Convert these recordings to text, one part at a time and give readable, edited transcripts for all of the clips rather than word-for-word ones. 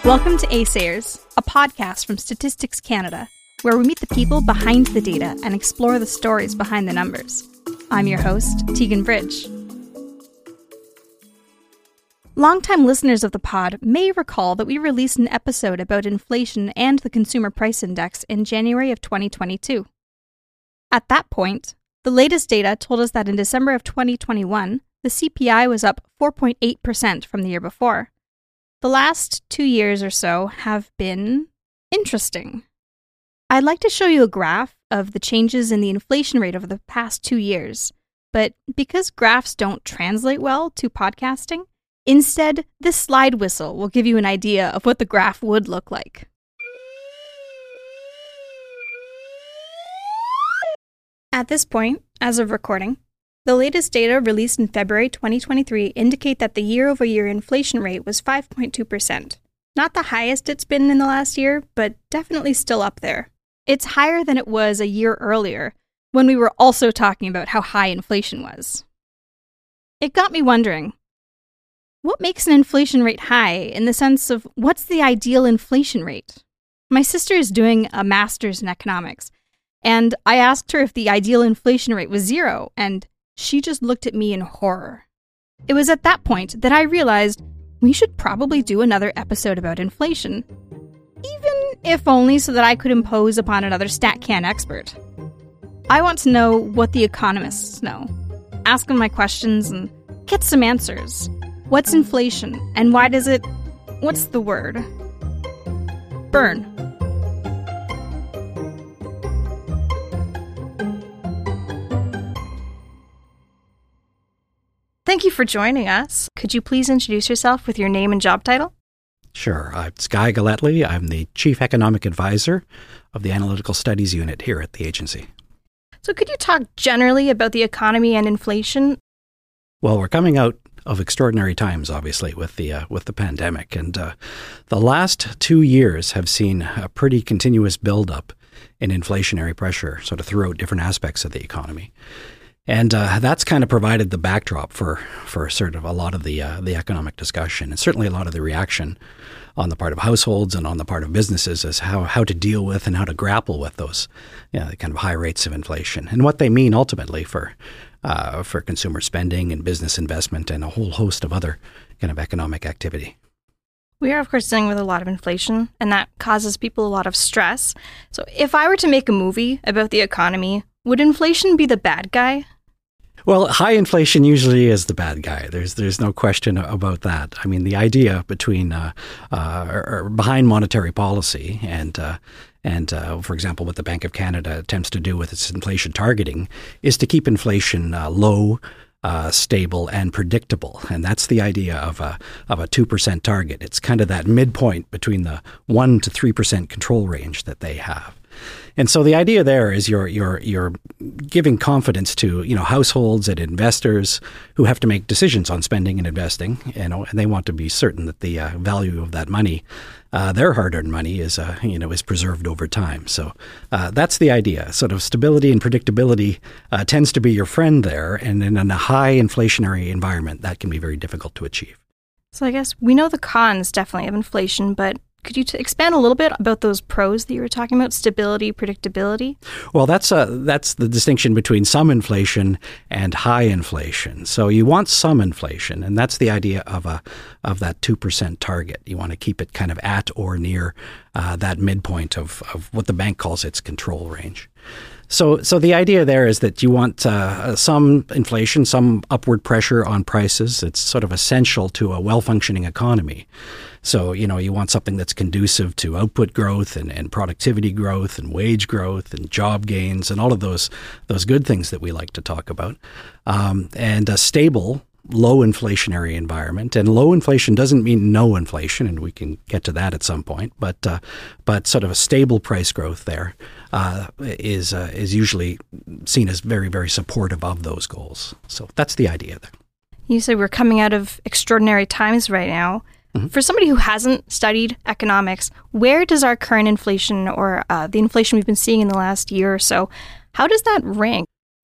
Welcome to Assayers, a podcast from Statistics Canada, where we meet the people behind the data and explore the stories behind the numbers. I'm your host, Tegan Bridge. Longtime listeners of the pod may recall that we released an episode about inflation and the Consumer Price Index in January of 2022. At that point, the latest data told us that in December of 2021, the CPI was up 4.8% from the year before. The last 2 years or so have been interesting. I'd like to show you a graph of the changes in the inflation rate over the past 2 years, but because graphs don't translate well to podcasting, instead, this slide whistle will give you an idea of what the graph would look like. At this point, as of recording, the latest data released in February 2023 indicate that the year-over-year inflation rate was 5.2%. Not the highest it's been in the last year, but definitely still up there. It's higher than it was a year earlier, when we were also talking about how high inflation was. It got me wondering, what makes an inflation rate high in the sense of what's the ideal inflation rate? My sister is doing a master's in economics, and I asked her if the ideal inflation rate was 0, and she just looked at me in horror. It was at that point that I realized we should probably do another episode about inflation, even if only so that I could impose upon another StatCan expert. I want to know what the economists know, ask them my questions, and get some answers. What's inflation, and why does it, what's the word? Burn. Thank you for joining us. Could you please introduce yourself with your name and job title? Sure. I'm Guy Galletly. I'm the Chief Economic Advisor of the Analytical Studies Unit here at the agency. So could you talk generally about the economy and inflation? Well, we're coming out of extraordinary times, obviously, with the pandemic. And the last 2 years have seen a pretty continuous buildup in inflationary pressure sort of throughout different aspects of the economy. And that's kind of provided the backdrop for sort of a lot of the economic discussion, and certainly a lot of the reaction on the part of households and on the part of businesses as how to deal with and how to grapple with those the kind of high rates of inflation and what they mean ultimately for consumer spending and business investment and a whole host of other kind of economic activity. We are, of course, dealing with a lot of inflation, and that causes people a lot of stress. So if I were to make a movie about the economy, would inflation be the bad guy? Well, high inflation usually is the bad guy. There's no question about that. I mean, the idea or behind monetary policy and for example, what the Bank of Canada attempts to do with its inflation targeting is to keep inflation low, stable, and predictable. And that's the idea of a 2% target. It's kind of that midpoint between the 1 to 3% control range that they have. And so the idea there is you're giving confidence to households and investors who have to make decisions on spending and investing, and they want to be certain that the value of that money, their hard-earned money, is preserved over time. So that's the idea. Sort of stability and predictability tends to be your friend there, and in a high inflationary environment, that can be very difficult to achieve. So I guess we know the cons definitely of inflation, but could you expand a little bit about those pros that you were talking about, stability, predictability? Well, that's the distinction between some inflation and high inflation. So you want some inflation, and that's the idea of that 2% target. You want to keep it kind of at or near that midpoint of what the bank calls its control range. So the idea there is that you want some inflation, some upward pressure on prices. It's sort of essential to a well-functioning economy. So, you want something that's conducive to output growth and productivity growth and wage growth and job gains and all of those good things that we like to talk about. And a stable, low inflationary environment. And low inflation doesn't mean no inflation, and we can get to that at some point. But sort of a stable price growth there is usually seen as very, very supportive of those goals. So that's the idea there. You say we're coming out of extraordinary times right now. Mm-hmm. For somebody who hasn't studied economics, where does our current inflation or the inflation we've been seeing in the last year or so, how does that rank?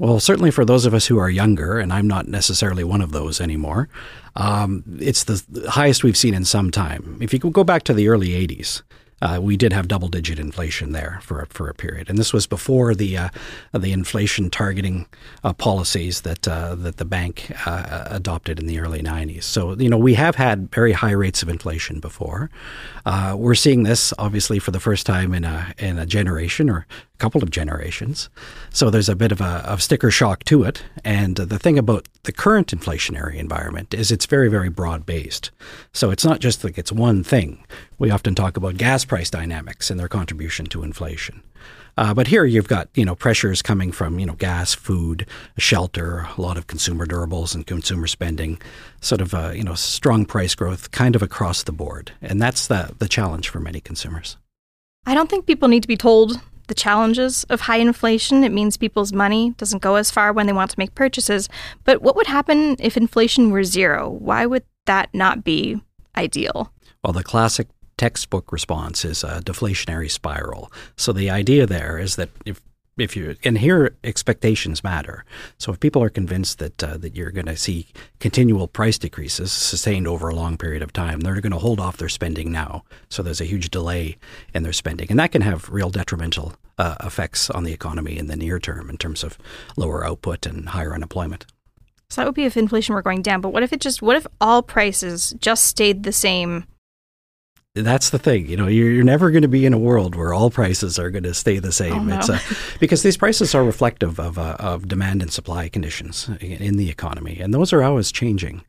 Well, certainly for those of us who are younger, and I'm not necessarily one of those anymore, it's the highest we've seen in some time. If you go back to the early 80s, we did have double-digit inflation there for a period, and this was before the inflation targeting policies that the bank adopted in the early 90s. So we have had very high rates of inflation before. We're seeing this obviously for the first time in a generation or a couple of generations. So there's a bit of a sticker shock to it. And the thing about the current inflationary environment is it's very, very broad-based. So it's not just like it's one thing. We often talk about gas price dynamics and their contribution to inflation. But here you've got, pressures coming from, gas, food, shelter, a lot of consumer durables and consumer spending, sort of, strong price growth kind of across the board. And that's the challenge for many consumers. I don't think people need to be told the challenges of high inflation. It means people's money doesn't go as far when they want to make purchases. But what would happen if inflation were zero? Why would that not be ideal? Well, the classic textbook response is a deflationary spiral. So the idea there is that if you, and here expectations matter. So if people are convinced that you're going to see continual price decreases sustained over a long period of time, they're going to hold off their spending now. So there's a huge delay in their spending, and that can have real detrimental effects on the economy in the near term in terms of lower output and higher unemployment. So that would be if inflation were going down. But what if all prices just stayed the same? That's the thing. You're never going to be in a world where all prices are going to stay the same. Oh, no. It's because these prices are reflective of demand and supply conditions in the economy, and those are always changing.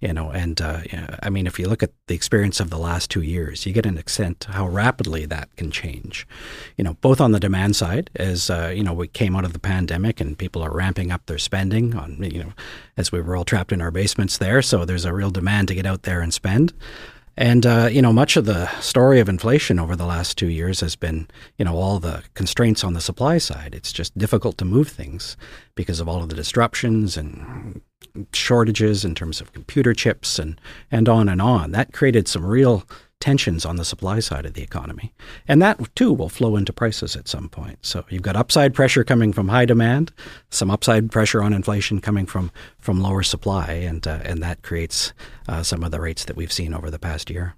If you look at the experience of the last 2 years, you get an extent how rapidly that can change. Both on the demand side, as we came out of the pandemic and people are ramping up their spending on, as we were all trapped in our basements there. So there's a real demand to get out there and spend. And, much of the story of inflation over the last 2 years has been, all the constraints on the supply side. It's just difficult to move things because of all of the disruptions and shortages in terms of computer chips and on and on. That created some real tensions on the supply side of the economy. And that, too, will flow into prices at some point. So you've got upside pressure coming from high demand, some upside pressure on inflation coming from lower supply, and that creates some of the rates that we've seen over the past year.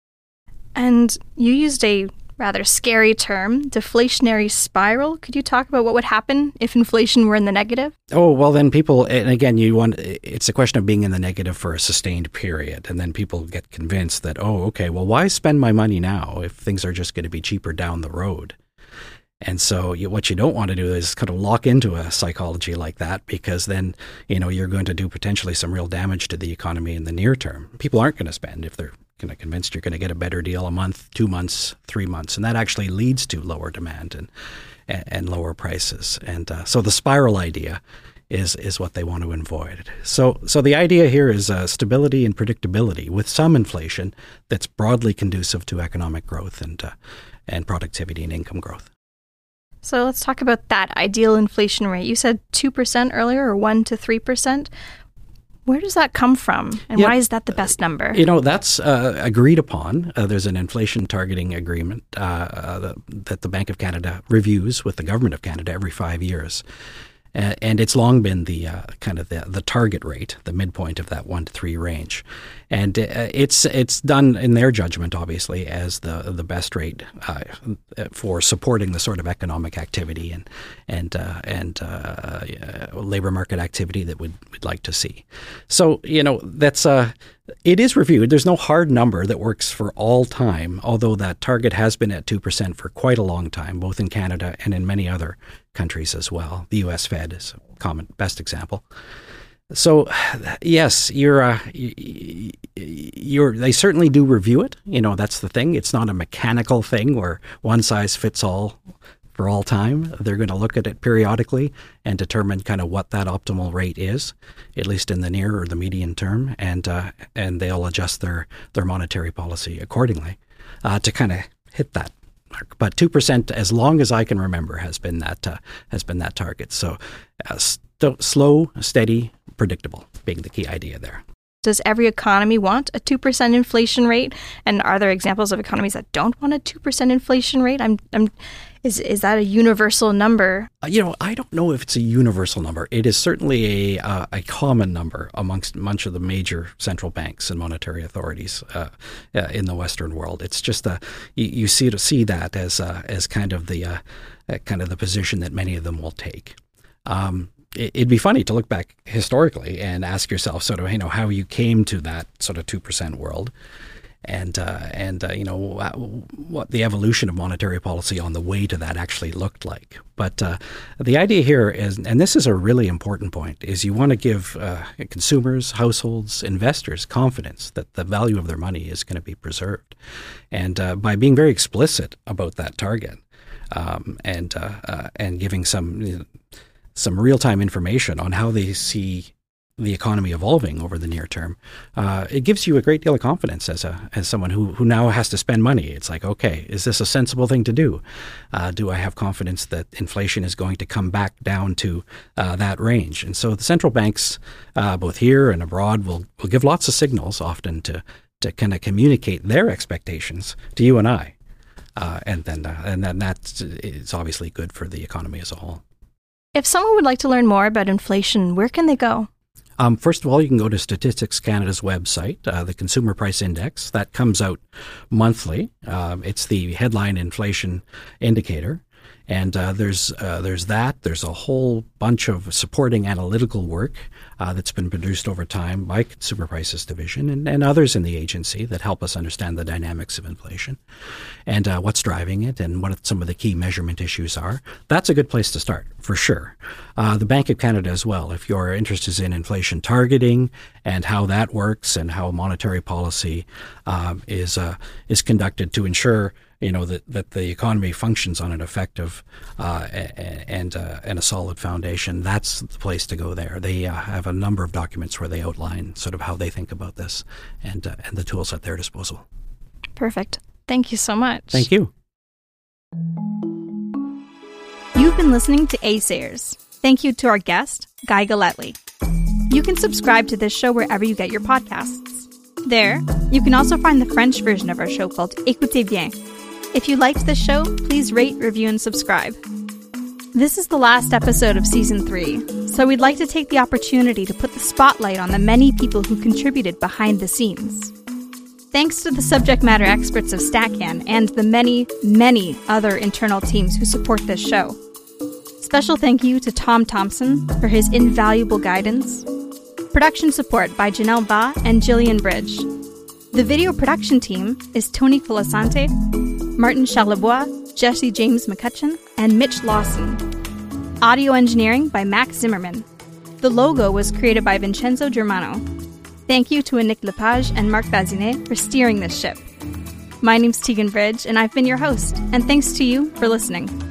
And you used a rather scary term, deflationary spiral. Could you talk about what would happen if inflation were in the negative? Oh, well, then people, and again, it's a question of being in the negative for a sustained period. And then people get convinced that, why spend my money now if things are just going to be cheaper down the road? And so what you don't want to do is kind of lock into a psychology like that, because then, you're going to do potentially some real damage to the economy in the near term. People aren't going to spend if they're kind of convinced you're going to get a better deal a month, 2 months, 3 months. And that actually leads to lower demand and lower prices. And so the spiral idea is what they want to avoid. So the idea here is stability and predictability with some inflation that's broadly conducive to economic growth and productivity and income growth. So let's talk about that ideal inflation rate. You said 2% earlier, or 1 to 3%. Where does that come from, and why is that the best number? That's agreed upon. There's an inflation targeting agreement that the Bank of Canada reviews with the Government of Canada every 5 years. And it's long been the kind of the target rate, the midpoint of that 1 to 3 range. And it's done in their judgment, obviously, as the best rate for supporting the sort of economic activity and labor market activity that we'd like to see. So, that's it is reviewed. There's no hard number that works for all time, although that target has been at 2% for quite a long time, both in Canada and in many other countries as well. The U.S. Fed is a common best example. So, yes, they certainly do review it. That's the thing. It's not a mechanical thing where one size fits all for all time. They're going to look at it periodically and determine kind of what that optimal rate is, at least in the near or the medium term, and they'll adjust their monetary policy accordingly to kind of hit that mark. But 2%, as long as I can remember, has been that target. So slow, steady, predictable being the key idea there. Does every economy want a 2% inflation rate? And are there examples of economies that don't want a 2% inflation rate? Is that a universal number? I don't know if it's a universal number. It is certainly a common number amongst much of the major central banks and monetary authorities in the Western world. It's just you see that as kind of the position that many of them will take. It'd be funny to look back historically and ask yourself sort of how you came to that sort of 2% world. And what the evolution of monetary policy on the way to that actually looked like. But the idea here is, and this is a really important point, is you want to give consumers, households, investors confidence that the value of their money is going to be preserved. And by being very explicit about that target and giving some real-time information on how they see the economy evolving over the near term, it gives you a great deal of confidence as someone who now has to spend money. It's like, okay, is this a sensible thing to do? Do I have confidence that inflation is going to come back down to that range? And so the central banks, both here and abroad, will give lots of signals often to kind of communicate their expectations to you and I, and then that is obviously good for the economy as a whole. If someone would like to learn more about inflation, where can they go? First of all, you can go to Statistics Canada's website, the Consumer Price Index. That comes out monthly. It's the headline inflation indicator. And there's that. There's a whole bunch of supporting analytical work that's been produced over time by Consumer Prices Division and others in the agency that help us understand the dynamics of inflation and what's driving it and what some of the key measurement issues are. That's a good place to start, for sure. The Bank of Canada as well, if your interest is in inflation targeting and how that works and how monetary policy is conducted to ensure that the economy functions on an effective and a solid foundation, that's the place to go there. They have a number of documents where they outline sort of how they think about this and the tools at their disposal. Perfect. Thank you so much. Thank you. You've been listening to Assayers. Thank you to our guest, Guy Galletly. You can subscribe to this show wherever you get your podcasts. There, you can also find the French version of our show called Écoutez Bien. If you liked this show, please rate, review, and subscribe. This is the last episode of Season 3, so we'd like to take the opportunity to put the spotlight on the many people who contributed behind the scenes. Thanks to the subject matter experts of StatCan and the many, many other internal teams who support this show. Special thank you to Tom Thompson for his invaluable guidance. Production support by Janelle Va and Jillian Bridge. The video production team is Tony Colasante, Martin Charlebois, Jesse James McCutcheon, and Mitch Lawson. Audio engineering by Max Zimmerman. The logo was created by Vincenzo Germano. Thank you to Annick Lepage and Marc Bazinet for steering this ship. My name's Tegan Bridge, and I've been your host, and thanks to you for listening.